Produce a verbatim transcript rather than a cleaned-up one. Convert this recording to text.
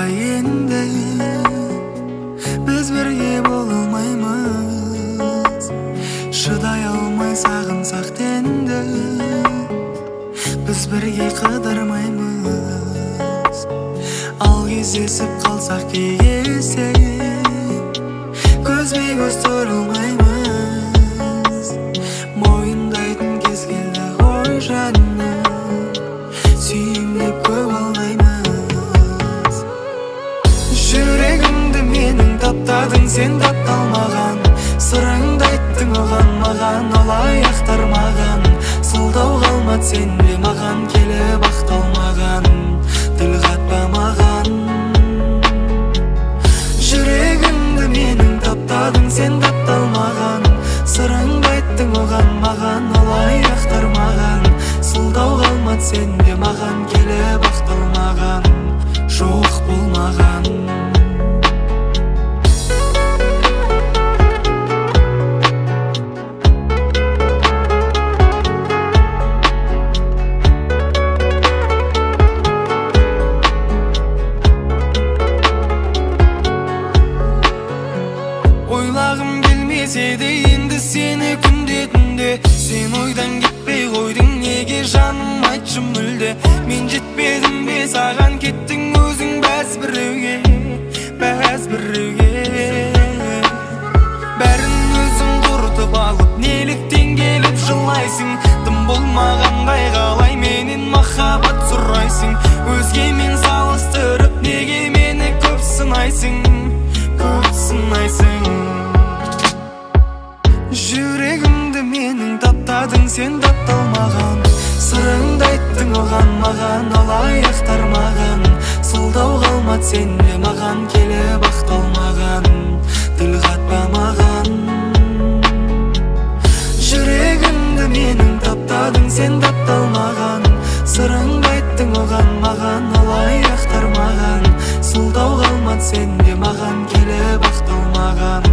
қалай енді біз бірге бола алмаймыз, шыдай алмай сағынсақ енді біз бірге қыдырмаймыз. Ал кездесіп қалсақ кей кезде көзбе көз тұрылмаймыз, мойындайтын кез келді ғой жаным, сүйем деп көп алдаймыз. Жүрегімді менің таптадың, сен тапталмаған, сырыңды айттың оған, маған олай ақтармаған, сылдау қалмады сенде маған келіп ақталмаған, тіл қатпа маған. Жүрегімді менің таптадың, сен тапталмаған, сырыңды айттың оған, маған олай ақтармаған, сылдау қалмады сенде маған келіп ақталмаған, жоқ болмаған. Ойлағым келмесе де енді сені күнде түнде, сен ойдан кетпей қойдың неге жаным, айтшы мүлде. Мен жетпедім бе саған, кеттің өзің бәз біреуге, бәз біреуге. Бәрін өзің құртып алып, неліктен келіп жылайсың, тым болмағандай қалай менен махаббат сұрайсың. Өзгемен салыстырып неге мені көп сынайсың, көп сынайсың. Жүрегімді менің таптадың, сен тапталмаған, сырыңды айттың оған, маған олай ақтармаған, сылдау қалмады сенде маған келіп ақталмаған, тіл қатпа маған. Жүрегімді менің таптадың, сен тапталмаған, сырыңды айттың оған, маған олай ақтармаған, сылдау қалмады сенде маған келіп ақталмаған,